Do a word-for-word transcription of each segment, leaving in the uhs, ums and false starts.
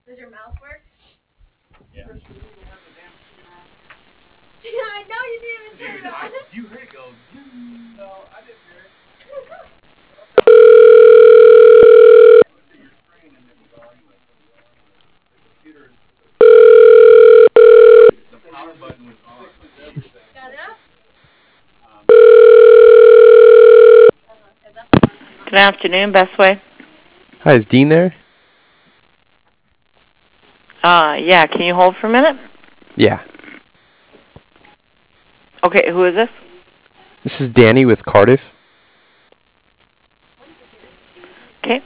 Does your mouse work? Yeah. I know you didn't even turn it on. You heard it go. No, I didn't hear it. Your screen and it was on the, the computer. The power button was on. Got it up? Good afternoon, Bestway. Hi, is Dean there? Uh, yeah, can you hold for a minute? Yeah. Okay, who is this? This is Danny with Cardiff. Okay.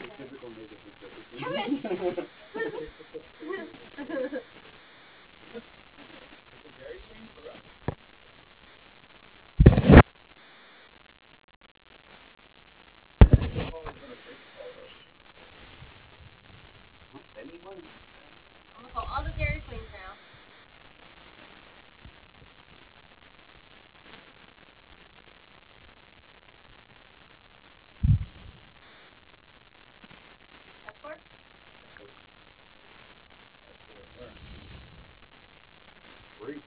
I'm gonna call all the Dairy Queens now. Escort? Free.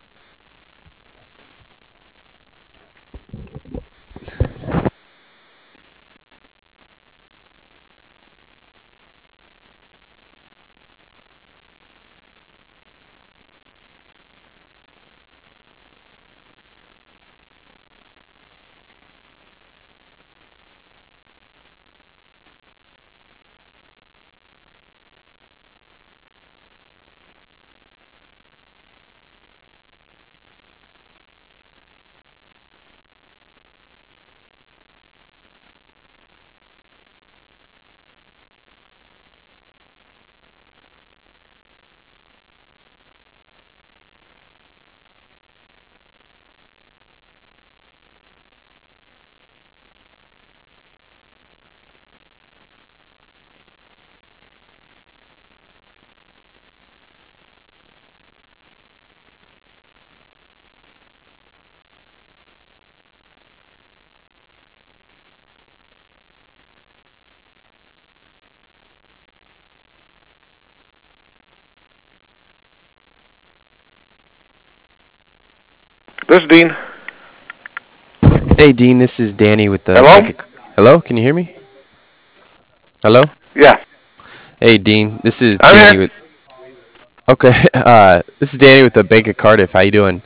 This is Dean. Hey, Dean, this is Danny with the Hello? Bank of... Hello, can you hear me? Hello? Yeah. Hey, Dean, this is I'm Danny here. with... Okay, uh, this is Danny with the Bank of Cardiff. How you doing?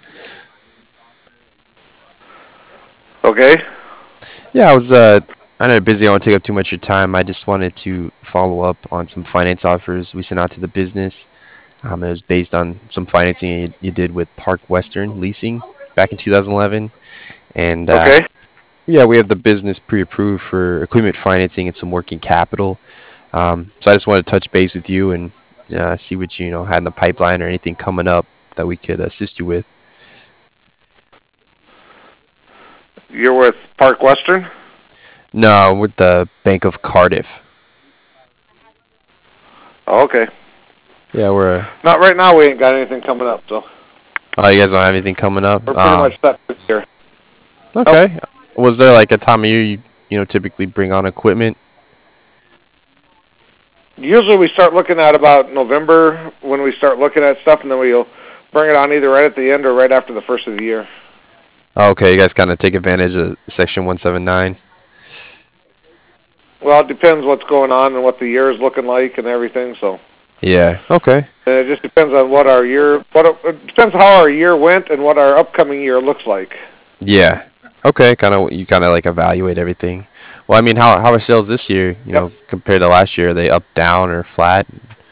Okay. Yeah, I was, uh, I know you're busy. I don't want to take up too much of your time. I just wanted to follow up on some finance offers we sent out to the business. Um, it was based on some financing you, you did with Park Western Leasing back in two thousand eleven. And, uh, Okay. yeah, we have the business pre-approved for equipment financing and some working capital. Um, so I just wanted to touch base with you and uh, see what you, you know had in the pipeline or anything coming up that we could assist you with. You're with Park Western? No, with the Bank of Cardiff. Oh, okay. Yeah, we're. A, Not right now. We ain't got anything coming up, so oh, you guys don't have anything coming up. we're pretty Um, much set this year. Nope. okay. Was there like a time of year you you know typically bring on equipment? Usually we start looking at about November when we start looking at stuff, and then we'll bring it on either right at the end or right after the first of the year. Oh, okay, you guys kind of take advantage of Section one seventy-nine. Well, it depends what's going on and what the year is looking like and everything. So Yeah. Okay. and it just depends on what our year, what it, it depends how our year went and what our upcoming year looks like. Yeah. Okay. Kind of you kind of like evaluate everything. Well, I mean, how how are sales this year? You Yep. know, compared to last year, are they up, down, or flat?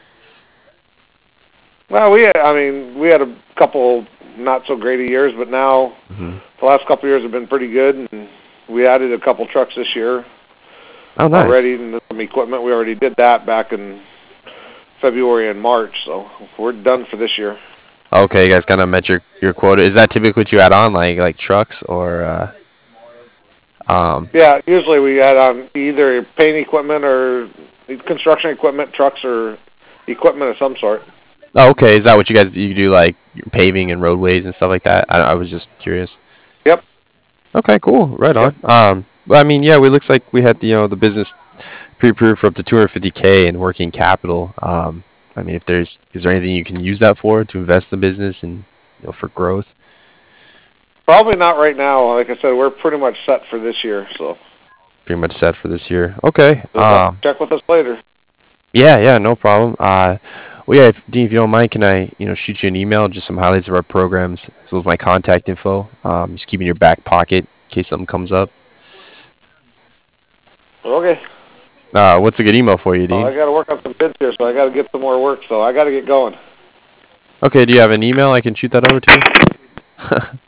Well, we had, I mean, we had a couple not so great of years, but now Hmm. the last couple of years have been pretty good, and we added a couple trucks this year Oh, nice. already, and some equipment. We already did that back in February and March, so we're done for this year. Okay, you guys kind of met your your quota. Is that typically what you add on, like like trucks or uh, um? Yeah, usually we add on either paint equipment or construction equipment, trucks, or equipment of some sort. Oh, okay. Is that what you guys you do, like paving and roadways and stuff like that? I, I was just curious. Yep, Okay, cool. Right yep. on. Um, well, I mean, yeah, we looks like we had you know the business pre-approved for up to two hundred fifty k in working capital. Um, I mean, if there's is there anything you can use that for to invest in the business and you know for growth? Probably not right now. Like I said, we're pretty much set for this year, so Pretty much set for this year. Okay. Um. check with us later. Yeah. Yeah. No problem. Uh. Well, yeah. If, Dean, if you don't mind, can I you know shoot you an email, just some highlights of our programs, as well as my contact info. Um. Just keep in your back pocket in case something comes up. Okay. Uh. What's a good email for you, Oh, I Dean? got to work on some bids here, so I got to get some more work. So I got to get going. Okay. Do you have an email I can shoot that over to?